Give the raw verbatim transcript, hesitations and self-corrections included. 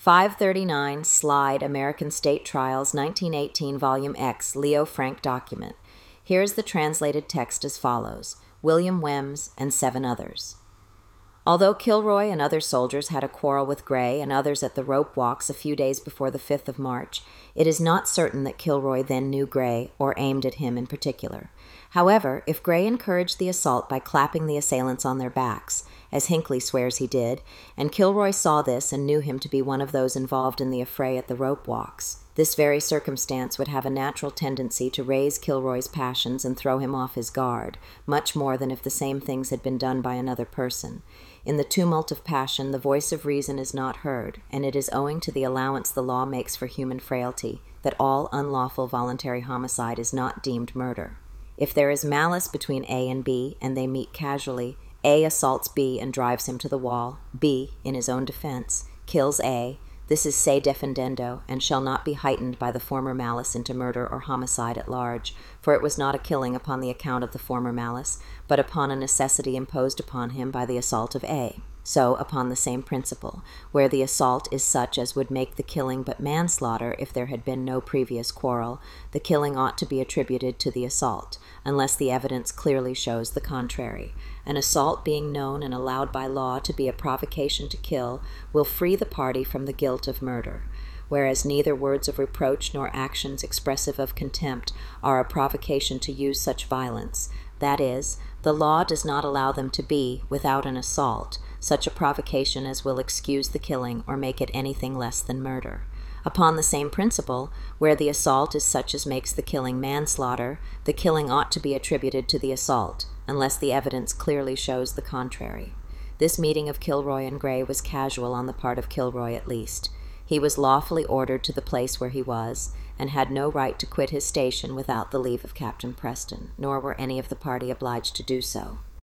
five thirty-nine, Slide, American State Trials, nineteen eighteen, Volume X, Leo Frank document. Here is the translated text as follows. William Wems and seven others. Although Kilroy and other soldiers had a quarrel with Gray and others at the rope walks a few days before the fifth of March, it is not certain that Kilroy then knew Gray or aimed at him in particular. However, if Gray encouraged the assault by clapping the assailants on their backs, as Hinckley swears he did, and Kilroy saw this and knew him to be one of those involved in the affray at the rope walks, this very circumstance would have a natural tendency to raise Kilroy's passions and throw him off his guard, much more than if the same things had been done by another person. In the tumult of passion, the voice of reason is not heard, and it is owing to the allowance the law makes for human frailty that all unlawful voluntary homicide is not deemed murder. If there is malice between A and B, and they meet casually, A assaults B and drives him to the wall. B, in his own defense, kills A. This is se defendendo, and shall not be heightened by the former malice into murder or homicide at large, for it was not a killing upon the account of the former malice, but upon a necessity imposed upon him by the assault of A. So, upon the same principle, where the assault is such as would make the killing but manslaughter if there had been no previous quarrel, the killing ought to be attributed to the assault, unless the evidence clearly shows the contrary. An assault being known and allowed by law to be a provocation to kill will free the party from the guilt of murder, whereas neither words of reproach nor actions expressive of contempt are a provocation to use such violence. That is, the law does not allow them to be, without an assault, such a provocation as will excuse the killing or make it anything less than murder. Upon the same principle, where the assault is such as makes the killing manslaughter, the killing ought to be attributed to the assault, unless the evidence clearly shows the contrary. This meeting of Kilroy and Gray was casual on the part of Kilroy at least. He was lawfully ordered to the place where he was, and had no right to quit his station without the leave of Captain Preston, nor were any of the party obliged to do so.